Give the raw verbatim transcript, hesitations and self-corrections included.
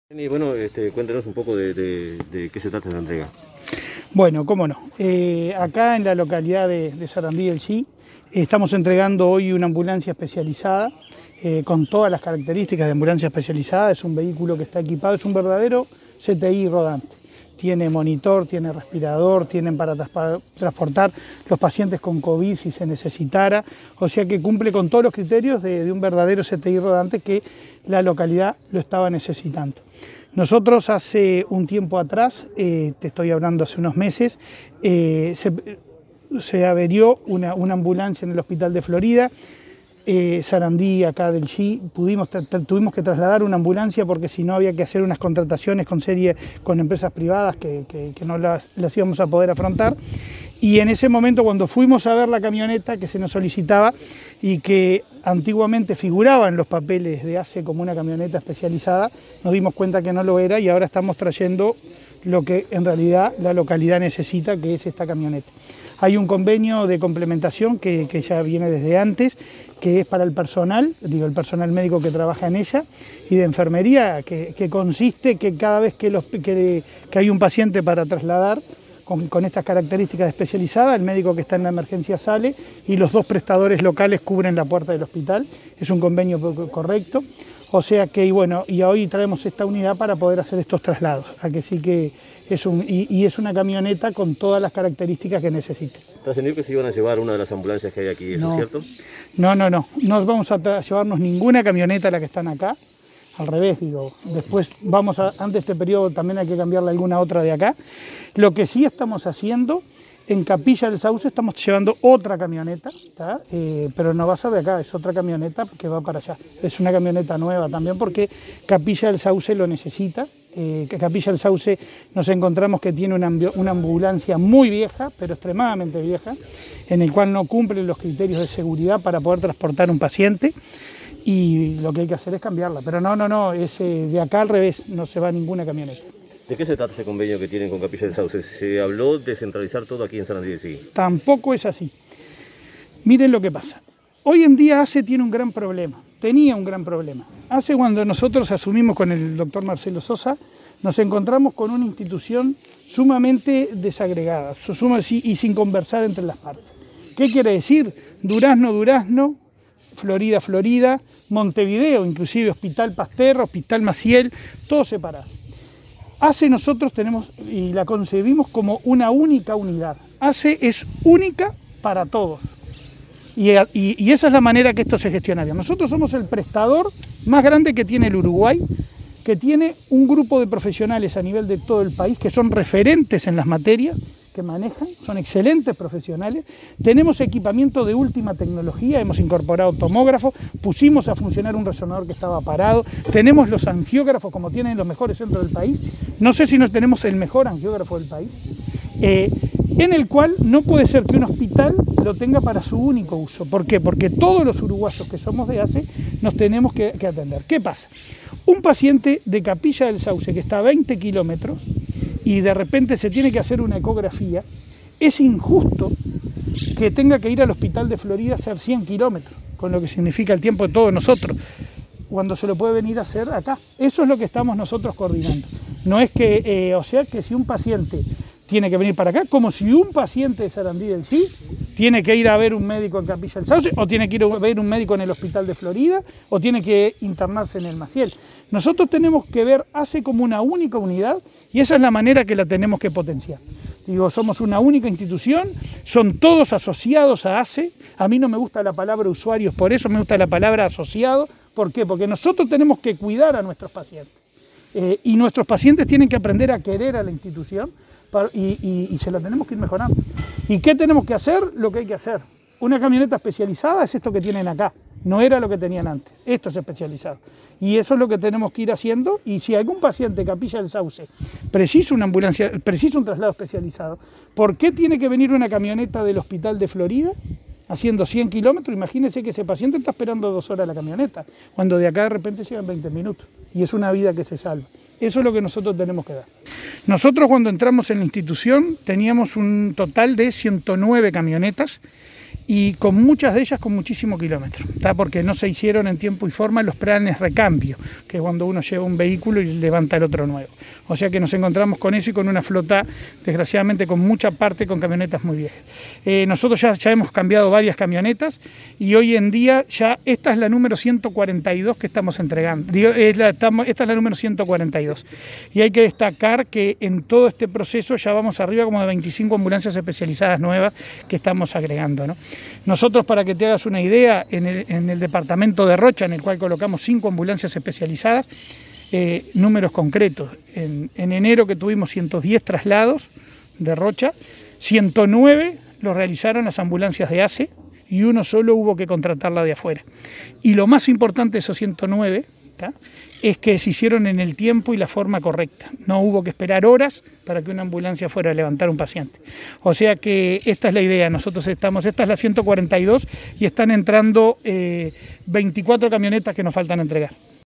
Y bueno, este, cuéntanos un poco de, de, de qué se trata la entrega. Bueno, cómo no. Eh, acá en la localidad de, de Sarandí del Xi estamos entregando hoy una ambulancia especializada eh, con todas las características de ambulancia especializada. Es un vehículo que está equipado, es un verdadero C T I rodante. Tiene monitor, tiene respirador, tienen para transportar los pacientes con COVID si se necesitara, o sea que cumple con todos los criterios de, de un verdadero C T I rodante que la localidad lo estaba necesitando. Nosotros hace un tiempo atrás, eh, te estoy hablando hace unos meses, eh, se, se averió una, una ambulancia en el hospital de Florida. Eh, Sarandí, acá del Xi, pudimos, tuvimos que trasladar una ambulancia porque si no había que hacer unas contrataciones con serie con empresas privadas que, que, que no las, las íbamos a poder afrontar. Y en ese momento, cuando fuimos a ver la camioneta que se nos solicitaba y que antiguamente figuraba en los papeles de A C E como una camioneta especializada, nos dimos cuenta que no lo era y ahora estamos trayendo lo que en realidad la localidad necesita, que es esta camioneta. Hay un convenio de complementación que, que ya viene desde antes, que es para el personal, digo el personal médico que trabaja en ella, y de enfermería, que, que consiste que cada vez que, los, que, que hay un paciente para trasladar, Con, con estas características especializadas, el médico que está en la emergencia sale y los dos prestadores locales cubren la puerta del hospital. Es un convenio correcto. O sea que, y bueno, y hoy traemos esta unidad para poder hacer estos traslados. A que sí que es un, y, y es una camioneta con todas las características que necesite. ¿Trascendió que se iban a llevar una de las ambulancias que hay aquí? ¿Eso no, es cierto? No, no, no. No vamos a llevarnos ninguna camioneta a la que están acá. Al revés, digo, después vamos a, antes de este periodo también hay que cambiarle alguna otra de acá. Lo que sí estamos haciendo, en Capilla del Sauce estamos llevando otra camioneta, eh, pero no va a ser de acá, es otra camioneta que va para allá. Es una camioneta nueva también porque Capilla del Sauce lo necesita. Eh, Capilla del Sauce nos encontramos que tiene una, una ambulancia muy vieja, pero extremadamente vieja, en el cual no cumplen los criterios de seguridad para poder transportar un paciente. Y lo que hay que hacer es cambiarla, pero no, no, no, es, eh, de acá al revés, no se va ninguna camioneta. ¿De qué se trata ese convenio que tienen con Capilla del Sauce? Se habló de centralizar todo aquí en Sarandí del Xi. Tampoco es así. Miren lo que pasa. Hoy en día A C E tiene un gran problema, tenía un gran problema. A C E, cuando nosotros asumimos con el doctor Marcelo Sosa, nos encontramos con una institución sumamente desagregada y sin conversar entre las partes. ¿Qué quiere decir? Durazno, Durazno, Florida, Florida, Montevideo, inclusive Hospital Pasteur, Hospital Maciel, todo separado. A C E nosotros tenemos y la concebimos como una única unidad. A C E es única para todos. Y, y, y esa es la manera que esto se gestionaría. Nosotros somos el prestador más grande que tiene el Uruguay, que tiene un grupo de profesionales a nivel de todo el país que son referentes en las materias que manejan, son excelentes profesionales, tenemos equipamiento de última tecnología, hemos incorporado tomógrafos, pusimos a funcionar un resonador que estaba parado, tenemos los angiógrafos como tienen los mejores centros del país, no sé si nos tenemos el mejor angiógrafo del país, eh, en el cual no puede ser que un hospital lo tenga para su único uso. ¿Por qué? Porque todos los uruguayos que somos de A C E nos tenemos que, que atender. ¿Qué pasa? Un paciente de Capilla del Sauce que está a veinte kilómetros y de repente se tiene que hacer una ecografía, es injusto que tenga que ir al hospital de Florida a hacer cien kilómetros, con lo que significa el tiempo de todos nosotros, cuando se lo puede venir a hacer acá. Eso es lo que estamos nosotros coordinando. No es que, eh, o sea, que si un paciente tiene que venir para acá, como si un paciente de Sarandí del Xi tiene que ir a ver un médico en Capilla del Sauce, o tiene que ir a ver un médico en el hospital de Florida, o tiene que internarse en el Maciel. Nosotros tenemos que ver A C E como una única unidad, y esa es la manera que la tenemos que potenciar. Digo, somos una única institución, son todos asociados a A C E. A mí no me gusta la palabra usuarios, por eso me gusta la palabra asociado. ¿Por qué? Porque nosotros tenemos que cuidar a nuestros pacientes. Eh, y nuestros pacientes tienen que aprender a querer a la institución para, y, y, y se la tenemos que ir mejorando. ¿Y qué tenemos que hacer? Lo que hay que hacer. Una camioneta especializada es esto que tienen acá, no era lo que tenían antes, esto es especializado. Y eso es lo que tenemos que ir haciendo, y si algún paciente de Capilla del Sauce precisa una ambulancia, precisa un traslado especializado, ¿por qué tiene que venir una camioneta del hospital de Florida haciendo cien kilómetros? Imagínense que ese paciente está esperando dos horas la camioneta, cuando de acá de repente llegan veinte minutos, y es una vida que se salva. Eso es lo que nosotros tenemos que dar. Nosotros cuando entramos en la institución teníamos un total de ciento nueve camionetas, y con muchas de ellas con muchísimo kilómetro, ¿tá? Porque no se hicieron en tiempo y forma los planes recambio, que es cuando uno lleva un vehículo y levanta el otro nuevo. O sea que nos encontramos con eso y con una flota, desgraciadamente, con mucha parte con camionetas muy viejas. Eh, nosotros ya, ya hemos cambiado varias camionetas y hoy en día ya esta es la número ciento cuarenta y dos que estamos entregando. Digo, es la, estamos, esta es la número ciento cuarenta y dos. Y hay que destacar que en todo este proceso ya vamos arriba como de veinticinco ambulancias especializadas nuevas que estamos agregando, ¿no? Nosotros, para que te hagas una idea, en el, en el departamento de Rocha, en el cual colocamos cinco ambulancias especializadas, eh, números concretos. En, en enero, que tuvimos ciento diez traslados de Rocha, ciento nueve los realizaron las ambulancias de A C E y uno solo hubo que contratarla de afuera. Y lo más importante de esos ciento nueve, ¿tá?, es que se hicieron en el tiempo y la forma correcta. No hubo que esperar horas para que una ambulancia fuera a levantar un paciente. O sea que esta es la idea. Nosotros estamos, esta es la ciento cuarenta y dos y están entrando eh, veinticuatro camionetas que nos faltan entregar.